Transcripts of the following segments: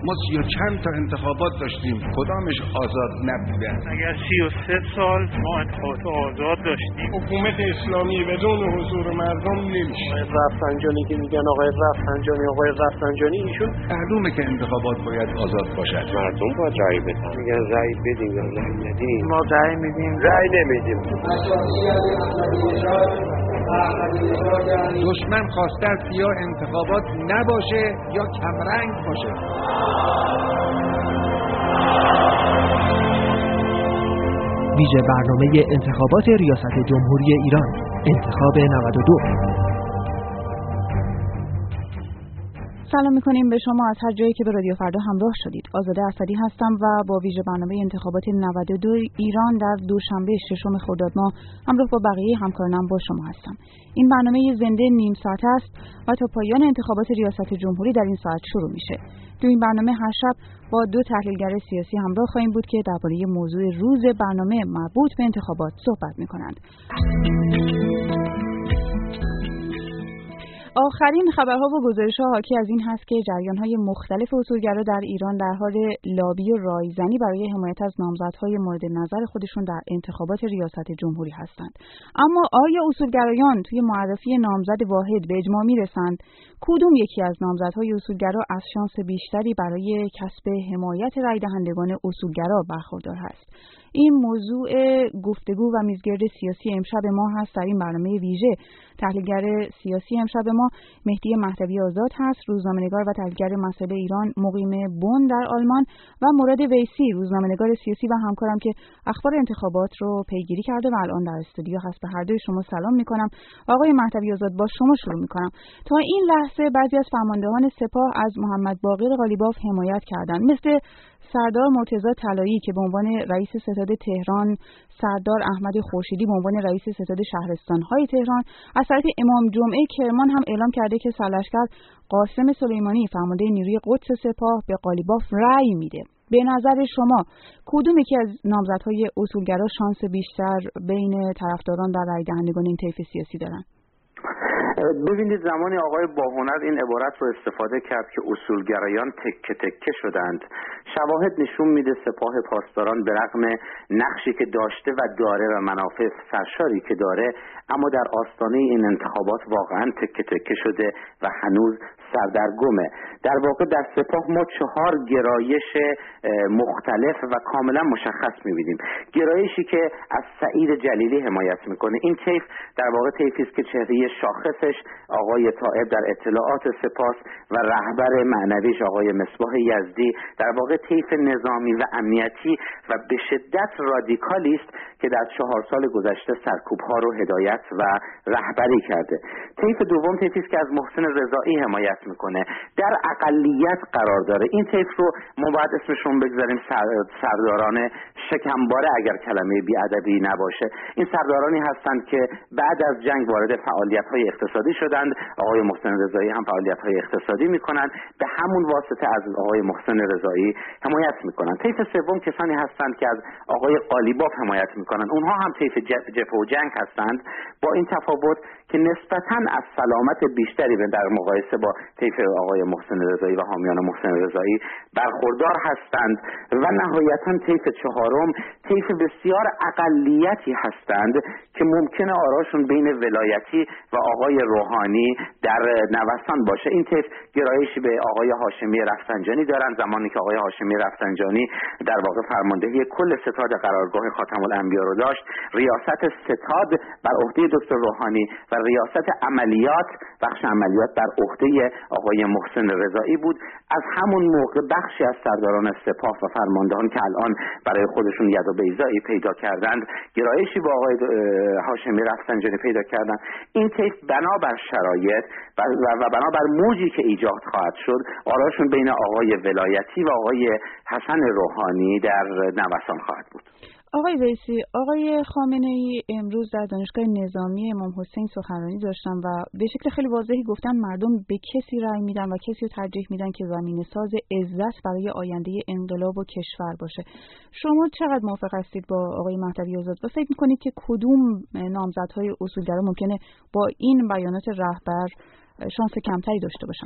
ما 30 چند تا انتخابات داشتیم، کدامش آزاد نبوده؟ اگر 33 سال ما انتخابات آزاد داشتیم، حکومت اسلامی بدون حضور مردم نمیشه. رفسنجانی که میگن آقای رفسنجانی ایشون معلومه که انتخابات باید آزاد باشد. مردم باید رأی بدن. میگن رأی بدیم یا رأی ندیم. ما رأی میدیم، رأی نمیدیم. دشمن خواسته است یا انتخابات نباشه یا کمرنگ باشه. ویژه برنامه انتخابات ریاست جمهوری ایران، انتخاب 92. سلام میکنیم به شما از هر جایی که به رادیو فردا همراه شدید. آزاده اسدی هستم و با ویژه برنامه انتخابات 92 ایران در دوشنبه 6 خرداد ماه همراه با بقیه همکارانم با شما هستم. این برنامه زنده نیم ساعته است و تا پایان انتخابات ریاست جمهوری در این ساعت شروع میشه. تو این برنامه هر شب با 2 تحلیلگر سیاسی همراه خواهیم بود که درباره موضوع روز برنامه مربوط به انتخابات صحبت میکنند. آخرین خبرها و گزارش‌ها حاکی از این هست که جریان‌های مختلف اصولگرا در ایران در حال لابی و رایزنی برای حمایت از نامزدهای مورد نظر خودشون در انتخابات ریاست جمهوری هستند. اما آیا اصولگرایان توی معرفی نامزد واحد به اجماع میرسند؟ کدوم یکی از نامزدهای اصولگرا از شانس بیشتری برای کسب حمایت رای دهندگان اصولگرا برخوردار هست؟ این موضوع گفتگو و میزگرد سیاسی امشب ما هست در این برنامه ویژه. تحلیلگر سیاسی امشب ما مهدی مهدوی آزاد هست، روزنامه‌نگار و تحلیلگر مسائل ایران مقیم بن در آلمان، و مراد ویسی، روزنامه‌نگار سیاسی و همکارم که اخبار انتخابات رو پیگیری کرده و الان در استودیو هست. به هر دوی شما سلام میکنم. آقای مهدوی آزاد، با شما شروع میکنم. تا این لحظه بعضی از فرماندهان سپاه از محمد باقر قالیباف حمایت کردند، مثل سردار مرتضی طلایی که به عنوان رئیس ستاد تهران، سردار احمد خورشیدی به عنوان رئیس ستاد شهرستان‌های تهران. از طرف امام جمعه کرمان هم اعلام کرده که سرلشکر قاسم سلیمانی فرمانده نیروی قدس سپاه به قالیباف رأی میده. به نظر شما کدوم یکی از نامزدهای اصولگرا شانس بیشتر بین طرفداران و رأی دهندگان این طیف سیاسی دارن؟ ببینید، زمانی آقای باهنر این عبارت رو استفاده کرد که اصولگرایان تکه تکه شدند. شواهد نشون میده سپاه پاسداران به رغم نقشی که داشته و داره و منافع سرشاری که داره، اما در آستانه این انتخابات واقعا تکه تکه شده و هنوز سردرگمه. در واقع در سپاه ما 4 گرایش مختلف و کاملا مشخص میبینیم. گرایشی که از سعید جلیلی حمایت میکنه. این طیف در واقع طیفی است که چهره شاخصش آقای طائب در اطلاعات سپاس و رهبر معنویش آقای مصباح یزدی در واقع طیف نظامی و امنیتی و به شدت رادیکالی است که در 4 سال گذشته سرکوب‌ها رو هدایت و رهبری کرده. طیف دوم طیفی است که از محسن رضایی حمایت میکنه، در اقلیت قرار داره. این طیف رو ما باید اسمشون بگذاریم سرداران شکمباره اگر کلمه بی‌ادبی نباشه. این سردارانی هستند که بعد از جنگ وارد فعالیت‌های اقتصادی شدند. آقای محسن رضایی هم فعالیت‌های اقتصادی میکنند، به همون واسطه از آقای محسن رضایی حمایت میکنند. طیف سوم کسانی هستند که از آقای قالیباف حمایت میکنند. اونها هم طیف جبهه و جنگ هستند، با این تفاوت که نسبتاً از سلامت بیشتری در مقایسه با طیف آقای محسن رضایی و حامیان محسن رضایی برخوردار هستند. و نهایتاً طیف چهارم طیف بسیار اقلیتی هستند که ممکنه آراشون بین ولایتی و آقای روحانی در نوسان باشه. این طیف گرایشی به آقای هاشمی رفسنجانی دارند. زمانی که آقای هاشمی رفسنجانی در واقع فرماندهی کل ستاد قرارگاه خاتم الانبیا رو داشت، ریاست ستاد بر عهده دکتر روحانی و ریاست عملیات، بخش عملیات بر عهده آقای محسن رضایی بود. از همون موقع بخشی از سرداران سپاه و فرماندهان که الان برای خودشون ید و بیضایی پیدا کردند، گرایشی با آقای هاشمی رفسنجانی پیدا کردند. این طیف بنابر شرایط و بنابر موجی که ایجاد خواهد شد، آراشون بین آقای ولایتی و آقای حسن روحانی در نوسان خواهد بود. آقای ویسی، آقای خامنه‌ای امروز در دانشگاه نظامی امام حسین سخنرانی داشتن و به شکل خیلی واضحی گفتن مردم به کسی رأی میدن و کسی رو ترجیح میدن که زمینه‌ساز عزت برای آینده انقلاب و کشور باشه. شما چقدر موافق هستید با آقای مهدوی آزاد و فکر میکنید که کدوم نامزدهای اصولگرا ممکنه با این بیانات رهبر شانس کمتری داشته باشن؟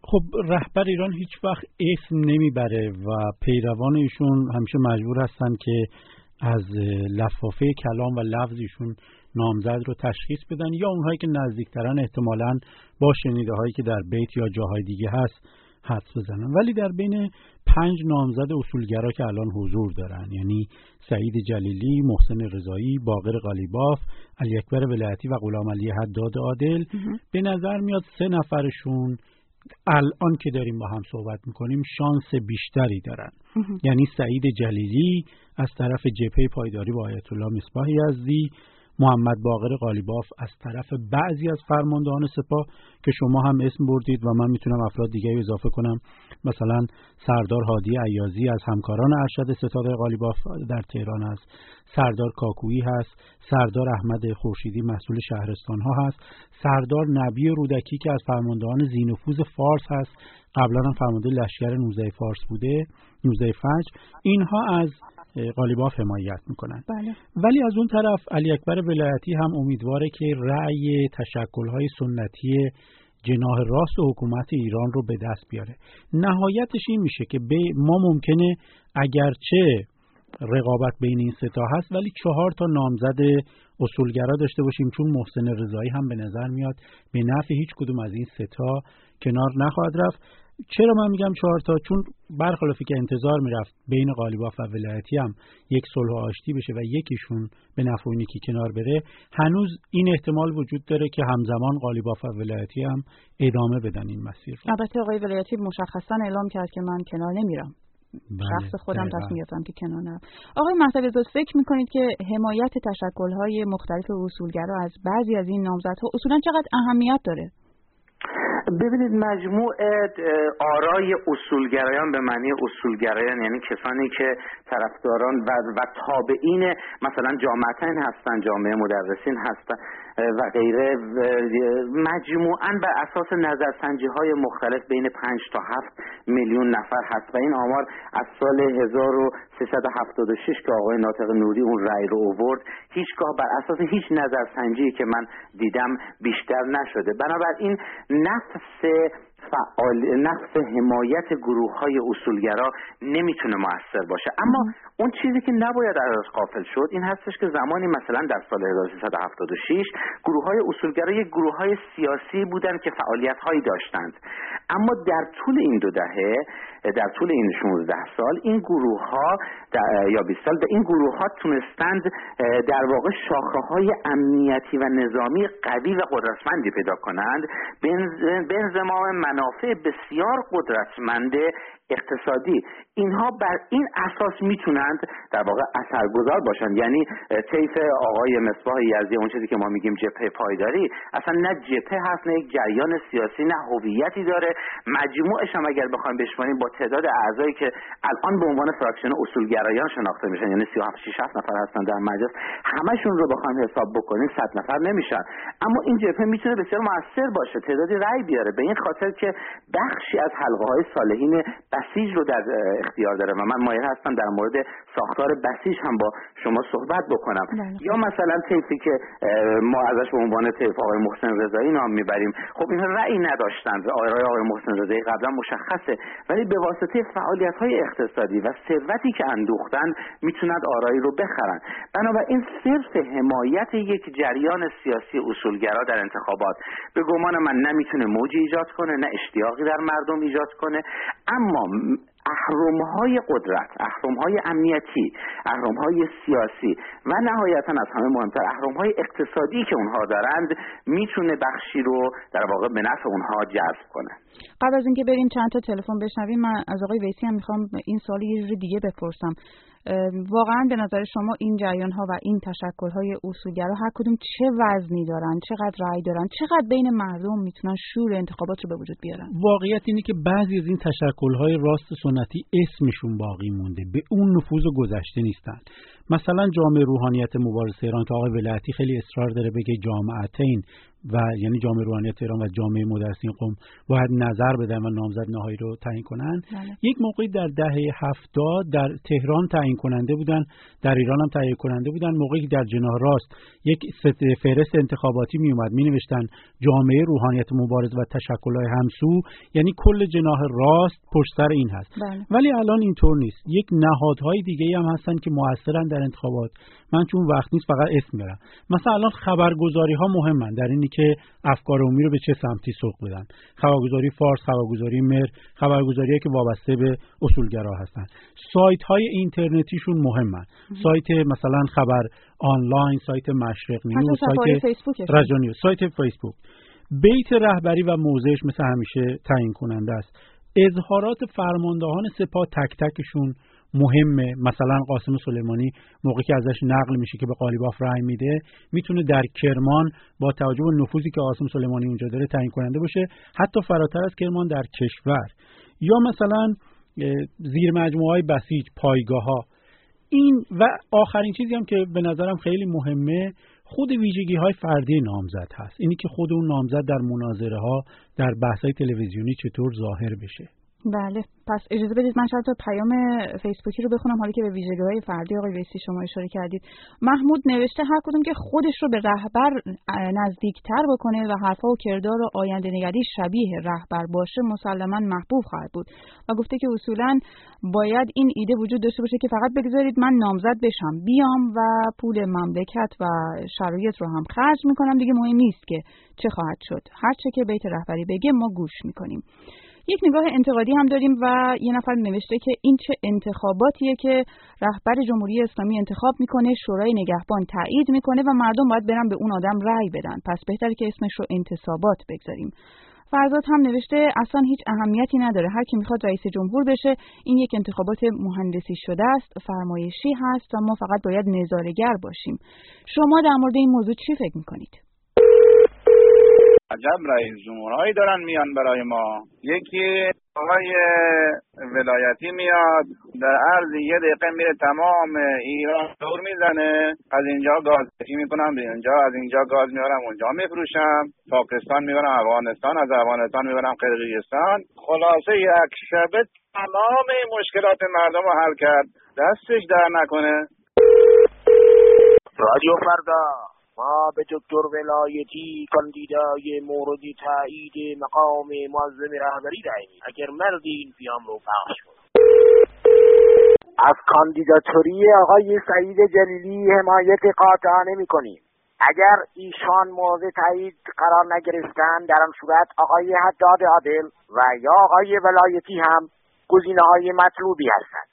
خب رهبر ایران هیچ وقت اسم نمیبره و پیروان ایشون همیشه مجبور هستن که از لفافه کلام و لفظ ایشون نامزد رو تشخیص بدن، یا اونهایی که نزدیکترن احتمالاً با شنیده هایی که در بیت یا جاهای دیگه هست حدس بزنن. ولی در بین 5 نامزد اصولگرا که الان حضور دارن، یعنی سعید جلیلی، محسن رضایی، باقر قالیباف، علی اکبر ولایتی و غلام علی حداد عادل، به نظر میاد 3 نفرشون الان که داریم با هم صحبت میکنیم شانس بیشتری دارن. یعنی سعید جلیلی از طرف جبهه پایداری با آیت الله مصباح یزدی، محمد باقر قالیباف از طرف بعضی از فرماندهان سپاه که شما هم اسم بردید و من میتونم افراد دیگه اضافه کنم، مثلا سردار هادی عیاضی از همکاران ارشد ستاد قالیباف در تهران است، سردار کاکویی هست، سردار احمد خورشیدی مسئول شهرستان ها هست، سردار نبی رودکی که از فرماندهان ذی‌نفوذ فارس هست، قبلا هم فرمانده لشکر 19 فارس بوده، 19 فجر، اینها از قالیباف حمایت میکنن. بله. ولی از اون طرف علی اکبر ولایتی هم امیدواره که رأی تشکل‌های سنتی جناح راست حکومت ایران رو به دست بیاره. نهایتش این میشه که ما ممکنه اگرچه رقابت بین این 3 تا هست ولی 4 تا نامزد اصولگرا داشته باشیم، چون محسن رضایی هم به نظر میاد به نفع هیچ کدوم از این 3 تا کنار نخواهد رفت. چرا من میگم 4 تا؟ چون برخلافی که انتظار میرفت بین قالیباف و ولایتی هم یک صلح و آشتی بشه و یکیشون به نفع اون یکی کنار بره، هنوز این احتمال وجود داره که همزمان قالیباف و ولایتی هم ادامه بدن این مسیر رو. البته آقای ولایتی مشخصا اعلام کرد که من کنار نمیرم. شخص خودم تصمیم گرفتم که کنار نرم. آقای مهدوی زاده، فکر میکنید که حمایت تشکل‌های مختلف اصولگرا از بعضی از این نامزدها اصولا چقدر اهمیت داره؟ ببینید، مجموع آرای اصولگرایان به معنی اصولگرایان یعنی کسانی که طرفداران و تابعین مثلا جامعتین هستن، جامعه مدرسین هستن و غیره، مجموعاً بر اساس نظرسنجی‌های مختلف بین 5 تا 7 میلیون نفر هست و این آمار از سال 1376 که آقای ناطق نوری اون رأی رو آورد هیچگاه بر اساس هیچ نظرسنجی که من دیدم بیشتر نشده. بنابراین نفس حمایت گروه‌های اصولگرا نمیتونه مؤثر باشه. اما اون چیزی که نباید ازش غافل شد این هستش که زمانی مثلا در سال 1376 گروه‌های اصولگرا یک گروه‌های سیاسی بودند که فعالیت‌هایی داشتند، اما در طول این 2 دهه، در طول این 16 سال این گروه‌ها یا 20 سال به این گروه‌ها تونستند در واقع شاخه‌های امنیتی و نظامی قوی و قدرتمندی پیدا کنند به انضمام منافع بسیار قدرتمند اقتصادی. اینها بر این اساس میتونند در واقع اثرگذار باشند. یعنی طیف آقای مصباح یزدی، اون چیزی که ما میگیم جبهه پایداری، اصلا نه جبهه هست نه یک جریان سیاسی نه هویتی داره. مجموعش هم اگر بخوایم بشماریم با تعداد اعضایی که الان به عنوان فراکسیون اصولگرایان شناخته میشن، یعنی 37 نفر هستن در مجلس، همشون رو بخوایم حساب بکنیم 100 نفر نمیشن. اما این جبهه میتونه بسیار موثر باشه، تعدادی رأی بیاره، به این خاطر که بخشی از حلقه‌های صالحین بسیج رو در اختیار داره و من مایل هستم در مورد ساختار بسیج هم با شما صحبت بکنم. یا مثلا طیفی که ما ازش به عنوان طیف آقای محسن رضایی نام میبریم، خب اینها رأی نداشتند. آقای محسن رضایی قبلا مشخصه، ولی به واسطه فعالیت‌های اقتصادی و ثروتی که اندوختن میتونند آرایی رو بخرن. بنابراین صرف حمایت یک جریان سیاسی اصولگرا در انتخابات به گمان من نمیتونه موجی ایجاد کنه، نه اشتیاقی در مردم ایجاد کنه. اما اهرم‌های قدرت، اهرم‌های امنیتی، اهرم‌های سیاسی و نهایتاً از همه مهمتر اهرم‌های اقتصادی که اونها دارند میتونه بخشی رو در واقع به نفع اونها جذب کنه. قبل از اینکه بریم چند تا تلفن بشنویم، من از آقای ویسی هم میخوام این سوال یه جور دیگه بپرسم. واقعا به نظر شما این جریان‌ها و این تشکل‌های اصولگرا هر کدوم چه وزنی دارن، چقدر رأی دارن، چقدر بین مردم میتونن شور انتخابات رو به وجود بیارن؟ واقعیت اینه که بعضی از این تشکل‌های راست سنتی اسمشون باقی مونده، به اون نفوذ گذشته نیستن. مثلا جامعه روحانیت مبارز ایران که آقای ولایتی خیلی اصرار داره بگه جامعتین و یعنی جامعه روحانیت تهران و جامعه مدرسین قم باید نظر بدن و نامزد نهایی رو تعیین کنن. یک موقعی در دهه 70 در تهران تعیین کننده بودن، در ایران هم تعیین کننده بودن. موقعی که در جناح راست یک فهرست انتخاباتی می اومد، می نوشتن جامعه روحانیت مبارز و تشکل‌های همسو، یعنی کل جناح راست پشت سر این هست. ولی الان اینطور نیست. یک نهادهای دیگه‌ای هم هستن که مؤثرن در انتخابات. من چون وقت نیست فقط اسم میارم. مثلا الان خبرگزاری‌ها مهمن در اینی که افکار عمومی رو به چه سمتی سوق بدن. خبرگزاری فارس، خبرگزاری مهر، خبرگزاری‌هایی که وابسته به اصولگرا هستن. سایت‌های اینترنتیشون مهمن. سایت مثلا خبر آنلاین، سایت مشرق نیوز، سایت رادیو، سایت فیسبوک. بیت رهبری و موضعش مثل همیشه تعیین کننده است. اظهارات فرماندهان سپاه تک تکشون مهمه. مثلا قاسم سلیمانی موقعی که ازش نقل میشه که به قالیباف رأی میده، میتونه در کرمان با توجه به نفوذی که قاسم سلیمانی اونجا داره تعیین کننده باشه، حتی فراتر از کرمان در کشور. یا مثلا زیر مجموعه‌های بسیج، پایگاه‌ها. این و آخرین چیزی هم که به نظرم خیلی مهمه، خود ویژگی‌های فردی نامزد هست. اینی که خود اون نامزد در مناظره‌ها، در بحث‌های تلویزیونی چطور ظاهر بشه. بله، پس اجازه بدید من شاید پیام فیسبوکی رو بخونم، حالا که به ویژگی‌های فردی آقای ویسی شما اشاره کردید. محمود نوشته هر کدوم که خودش رو به رهبر نزدیکتر بکنه و حرفا و کردار و آینده‌نگری شبیه رهبر باشه مسلماً محبوب خواهد بود. و گفته که اصولاً باید این ایده وجود داشته باشه که فقط بگذارید من نامزد بشم، بیام و پول مملکت و شرایط رو هم خرج می‌کنم، دیگه مهم نیست که چه خواهد شد. هر چه که بیت رهبری بگه ما گوش می‌کنیم. یک نگاه انتقادی هم داریم و یه نفر نوشته که این چه انتخاباتیه که رهبر جمهوری اسلامی انتخاب میکنه، شورای نگهبان تایید میکنه و مردم باید برن به اون آدم رأی بدن، پس بهتره که اسمش رو انتصابات بگذاریم. فرزاد هم نوشته اصلا هیچ اهمیتی نداره، هر کی میخواد رئیس جمهور بشه، این یک انتخابات مهندسی شده است، فرمایشی هست و ما فقط باید نظاره‌گر باشیم. شما در مورد این موضوع چی فکر میکنید؟ عجب رئیس جمهورهایی دارن میان برای ما. یکی آقای ولایتی میاد در عرض یه دقیقه میره تمام ایران دور میزنه، از اینجا گاز میکنم به اینجا، از اینجا گاز میارم اونجا میفروشم، پاکستان میبرم افغانستان، از افغانستان میبرم قرقیزستان. خلاصه یک شبه تمام مشکلات مردم رو حل کرد. دستش در نکنه. رادیو فردا ما به دکتر ولایتی کاندیدای مورد تایید مقام معظم رهبری دهیم. اگر مردی این پیام رو پخش کن. از کاندیداتوری آقای سعید جلیلی حمایت قاطعانه می‌کنیم. اگر ایشان مورد تایید قرار نگرفتن، در آن صورت آقای حداد عادل و یا آقای ولایتی هم گزینه‌های مطلوبی هستند.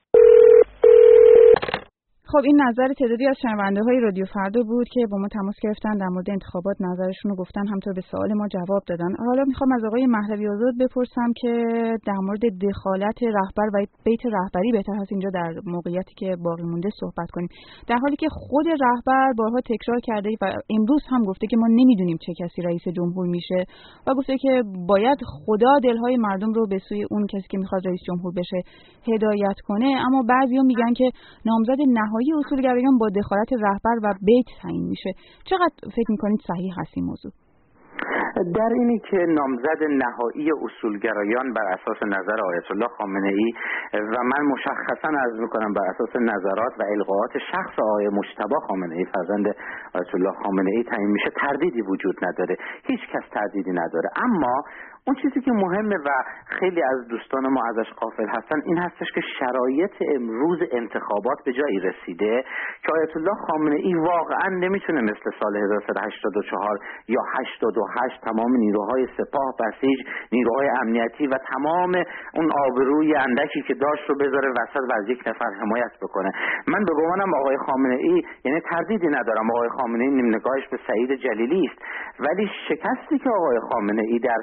خب این نظر تعدادی از شنونده‌های رادیو فردا بود که با ما تماس گرفتن، در مورد انتخابات نظرشون رو گفتن، همونطور به سوال ما جواب دادن. حالا میخوام از آقای مهلوی آزاد بپرسم که در مورد دخالت رهبر و بیت رهبری بهتر هست اینجا در موقعیتی که باقی مونده صحبت کنیم، در حالی که خود رهبر بارها تکرار کرده و امروز هم گفته که ما نمیدونیم چه کسی رئیس جمهور میشه و گفته که باید خدا دلهای مردم رو به سوی اون کسی که میخواد رئیس جمهور بشه هدایت کنه. اما بعضیا میگن که نامزد نهایی اصولگرایان با دخالت رهبر و بیت تعیین میشه. چقدر فکر میکنید صحیح هست این موضوع؟ در اینی که نامزد نهایی اصولگرایان بر اساس نظر آیت الله خامنه ای و من مشخصا عرض میکنم بر اساس نظرات و القاءات شخص آقای مجتبی خامنه ای فرزند آیت الله خامنه ای تعیین میشه، تردیدی وجود نداره، هیچ کس تردیدی نداره. اما اون چیزی که مهمه و خیلی از دوستان ما ازش غافل هستن این هستش که شرایط امروز انتخابات به جایی رسیده که آیت الله خامنه ای واقعا نمیتونه مثل سال 1384 یا 88 تمام نیروهای سپاه، بسیج، نیروهای امنیتی و تمام اون آبروی اندکی که داشت رو بذاره وسط و از یک نفر حمایت بکنه. من به گمانم آقای خامنه ای، یعنی تردیدی ندارم آقای خامنه ای نیم نگاهش به سعید جلیلی است، ولی شکستی که آقای خامنه ای در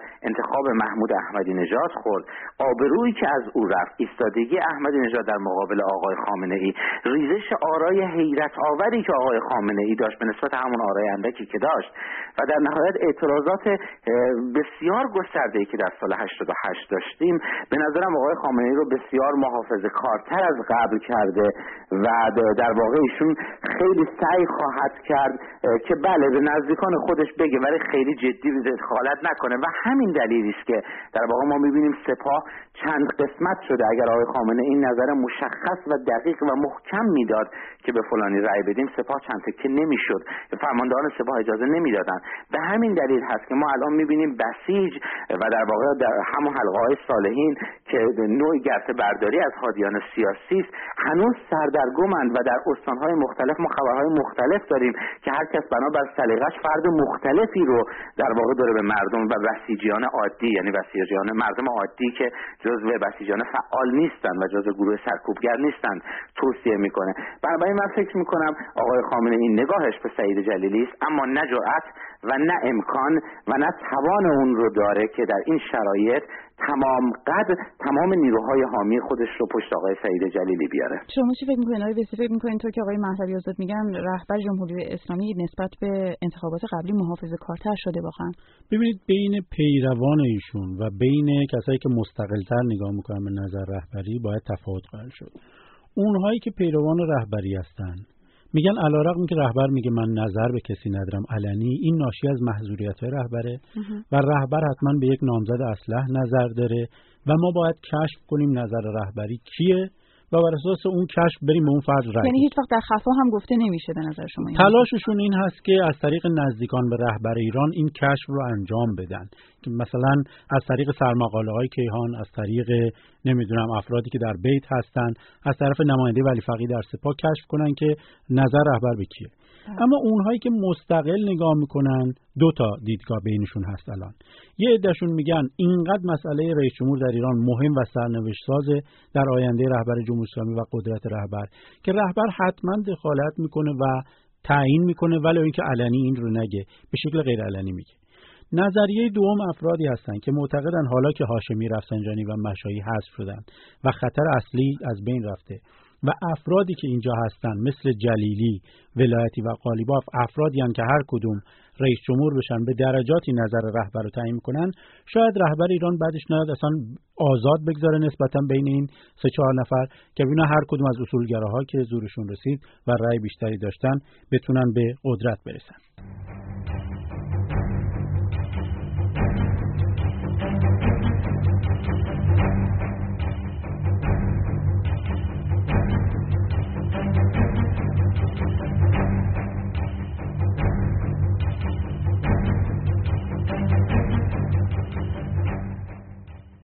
انتخاب محمود احمدی نژاد خورد، آبرویی که از او رفت، ایستادگی احمدی نژاد در مقابل آقای خامنه ای، ریزش آرای حیرت آوری که آقای خامنه ای داشت به نسبت همون آرای اندکی که داشت و در نهایت اعتراضات بسیار گسترده‌ای که در سال 88 داشتیم، به نظرم آقای خامنه ای رو بسیار محافظه‌کارتر از قبل کرده و در واقع ایشون خیلی سعی خواهد کرد که بله به نزدیکان خودش بگه ولی خیلی جدی دخالت نکنه و همین دلیلی است که در واقع ما می‌بینیم سپاه چند قسمت شده. اگر آقای خامنه این نظر مشخص و دقیق و محکم میداد که به فلانی رأی بدیم، سپاه چند تکه نمیشد، فرماندهان سپاه اجازه نمیدادن. به همین دلیل هست که ما الان می‌بینیم بسیج و در واقع در همون حلقه‌های صالحین که نوع گرته برداری از هادیان سیاسی است هنوز سردرگمند و در استان‌های مختلف ما خبرهای مختلف داریم که هر کس بنابر سلیقه‌اش فرد مختلفی رو در واقع داره به مردم و بسیجیان عادی، یعنی بسیجیان مردم عادی که جزو بسیجیان فعال نیستن و جزو گروه سرکوبگر نیستن توصیه میکنه. بنابراین من فکر میکنم آقای خامنه این نگاهش به سعید جلیلی است، اما نه جرأت و نه امکان و نه توان اون رو داره که در این شرایط تمام نیروهای حامی خودش رو پشت آقای سعید جلیلی بیاره. شما چی فکر می‌کنید؟ فکر می‌کنید تو که آقای مهدوی آزاد میگن رهبر جمهوری اسلامی نسبت به انتخابات قبلی محافظه‌کارتر شده واقعا؟ ببینید بین پیروان ایشون و بین کسایی که مستقل‌تر نگاه می‌کنن به نظر رهبری باید تفاوت قائل شد. اونهایی که پیروان رهبری هستن میگن علیرغم که رهبر میگه من نظر به کسی ندارم علنی، این ناشی از محظوریت‌های رهبره و رهبر حتما به یک نامزد اصلح نظر داره و ما باید کشف کنیم نظر رهبری کیه و بر اساس اون کشف بریم به اون فرد رأی. یعنی هیچ وقت در خفا هم گفته نمیشه به نظر شما؟ تلاششون این هست که از طریق نزدیکان به رهبر ایران این کشف رو انجام بدن، که مثلا از طریق سرمقاله‌های کیهان، از طریق نمیدونم افرادی که در بیت هستن، از طرف نماینده ولی فقیه در سپاه کشف کنن که نظر رهبر به کیه. اما اونهایی که مستقل نگاه میکنن دو تا دیدگاه بینشون هست الان. یه عدهشون میگن اینقدر مسئله رئیس جمهور در ایران مهم و سرنوشت سازه در آینده رهبر جمهوری اسلامی و قدرت رهبر که رهبر حتما دخالت میکنه و تعیین میکنه، ولی اینکه علنی این رو نگه، به شکل غیر علنی میگه. نظریه دوم افرادی هستن که معتقدن حالا که هاشمی، رفسنجانی و مشایی حذف شدن و خطر اصلی از بین رفته و افرادی که اینجا هستن مثل جلیلی، ولایتی و قالیباف افرادی هستن که هر کدوم رئیس جمهور بشن به درجاتی نظر رهبر رو تعیین کنن، شاید رهبر ایران بعدش نیاد اصلا آزاد بگذاره نسبتا بین این 3-4 نفر که ببینن هر کدوم از اصولگراها که زورشون رسید و رأی بیشتری داشتن بتونن به قدرت برسن.